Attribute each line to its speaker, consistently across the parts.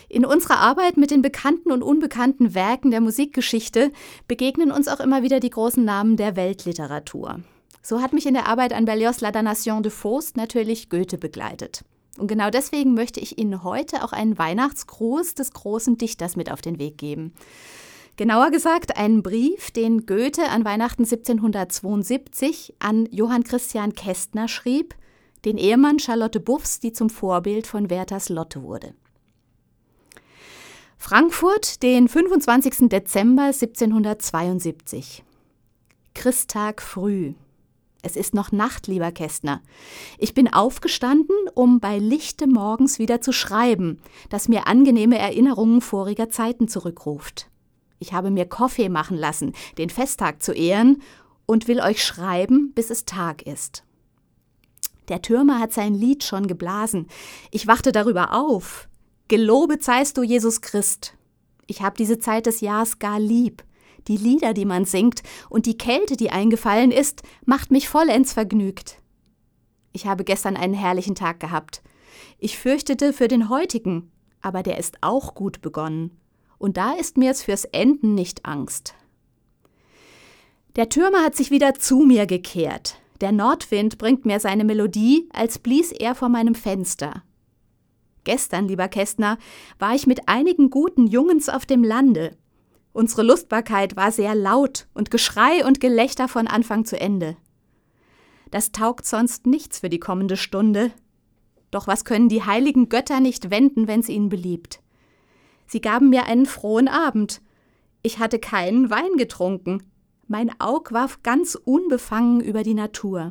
Speaker 1: In unserer Arbeit mit den bekannten und unbekannten Werken der Musikgeschichte begegnen uns auch immer wieder die großen Namen der Weltliteratur. So hat mich in der Arbeit an Berlioz' La Damnation de Faust natürlich Goethe begleitet. Und genau deswegen möchte ich Ihnen heute auch einen Weihnachtsgruß des großen Dichters mit auf den Weg geben. Genauer gesagt einen Brief, den Goethe an Weihnachten 1772 an Johann Christian Kestner schrieb, den Ehemann Charlotte Buffs, die zum Vorbild von Werthers Lotte wurde. Frankfurt, den 25. Dezember 1772. Christtag früh. Es ist noch Nacht, lieber Kestner. Ich bin aufgestanden, um bei Lichte morgens wieder zu schreiben, das mir angenehme Erinnerungen voriger Zeiten zurückruft. Ich habe mir Kaffee machen lassen, den Festtag zu ehren, und will euch schreiben, bis es Tag ist. Der Türmer hat sein Lied schon geblasen. Ich wachte darüber auf. Gelobet seist du, Jesus Christ. Ich hab diese Zeit des Jahres gar lieb. Die Lieder, die man singt, und die Kälte, die eingefallen ist, macht mich vollends vergnügt. Ich habe gestern einen herrlichen Tag gehabt. Ich fürchtete für den heutigen, aber der ist auch gut begonnen. Und da ist mir's fürs Enden nicht Angst. Der Türmer hat sich wieder zu mir gekehrt. Der Nordwind bringt mir seine Melodie, als blies er vor meinem Fenster. Gestern, lieber Kestner, war ich mit einigen guten Jungens auf dem Lande. Unsere Lustbarkeit war sehr laut und Geschrei und Gelächter von Anfang zu Ende. Das taugt sonst nichts für die kommende Stunde. Doch was können die heiligen Götter nicht wenden, wenn's ihnen beliebt? Sie gaben mir einen frohen Abend. Ich hatte keinen Wein getrunken. Mein Aug war ganz unbefangen über die Natur.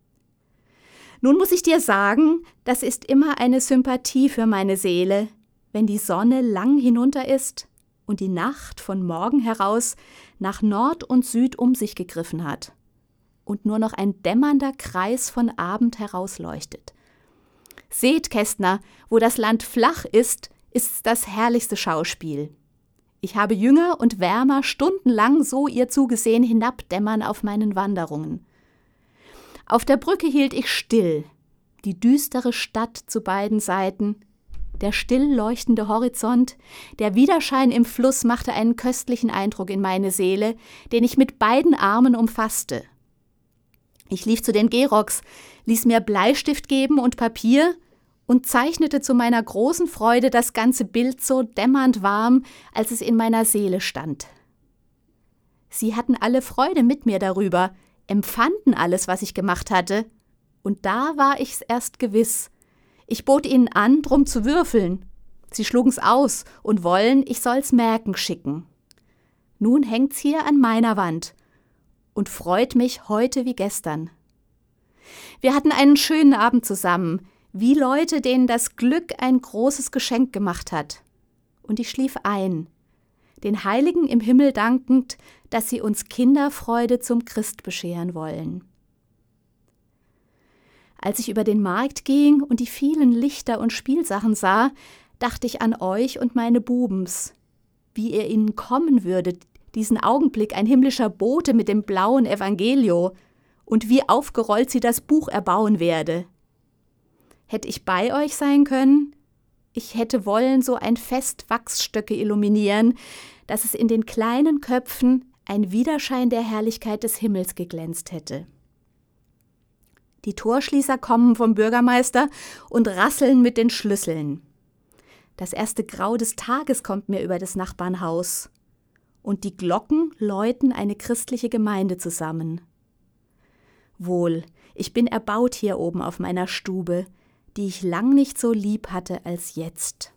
Speaker 1: Nun muss ich dir sagen, das ist immer eine Sympathie für meine Seele, wenn die Sonne lang hinunter ist und die Nacht von Morgen heraus nach Nord und Süd um sich gegriffen hat und nur noch ein dämmernder Kreis von Abend herausleuchtet. Seht, Kestner, wo das Land flach ist das herrlichste Schauspiel. Ich habe jünger und wärmer stundenlang so ihr zugesehen hinabdämmern auf meinen Wanderungen. Auf der Brücke hielt ich still, die düstere Stadt zu beiden Seiten, der still leuchtende Horizont, der Widerschein im Fluss machte einen köstlichen Eindruck in meine Seele, den ich mit beiden Armen umfasste. Ich lief zu den Geroks, ließ mir Bleistift geben und Papier und zeichnete zu meiner großen Freude das ganze Bild so dämmernd warm, als es in meiner Seele stand. Sie hatten alle Freude mit mir darüber, empfanden alles, was ich gemacht hatte, und da war ich's erst gewiss. Ich bot ihnen an, drum zu würfeln. Sie schlugen's aus und wollen, ich soll's merken schicken. Nun hängt's hier an meiner Wand und freut mich heute wie gestern. Wir hatten einen schönen Abend zusammen, wie Leute, denen das Glück ein großes Geschenk gemacht hat. Und ich schlief ein, den Heiligen im Himmel dankend, dass sie uns Kinderfreude zum Christ bescheren wollen. Als ich über den Markt ging und die vielen Lichter und Spielsachen sah, dachte ich an euch und meine Bubens, wie ihr ihnen kommen würdet, diesen Augenblick ein himmlischer Bote mit dem blauen Evangelio, und wie aufgerollt sie das Buch erbauen werde. Hätte ich bei euch sein können? Ich hätte wollen so ein Fest Wachsstöcke illuminieren, dass es in den kleinen Köpfen ein Widerschein der Herrlichkeit des Himmels geglänzt hätte. Die Torschließer kommen vom Bürgermeister und rasseln mit den Schlüsseln. Das erste Grau des Tages kommt mir über das Nachbarnhaus. Und die Glocken läuten eine christliche Gemeinde zusammen. Wohl, ich bin erbaut hier oben auf meiner Stube, die ich lang nicht so lieb hatte als jetzt.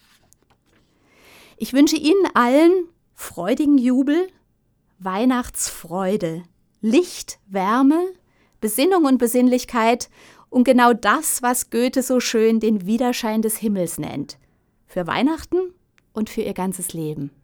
Speaker 1: Ich wünsche Ihnen allen freudigen Jubel, Weihnachtsfreude, Licht, Wärme, Besinnung und Besinnlichkeit und genau das, was Goethe so schön den Widerschein des Himmels nennt, für Weihnachten und für ihr ganzes Leben.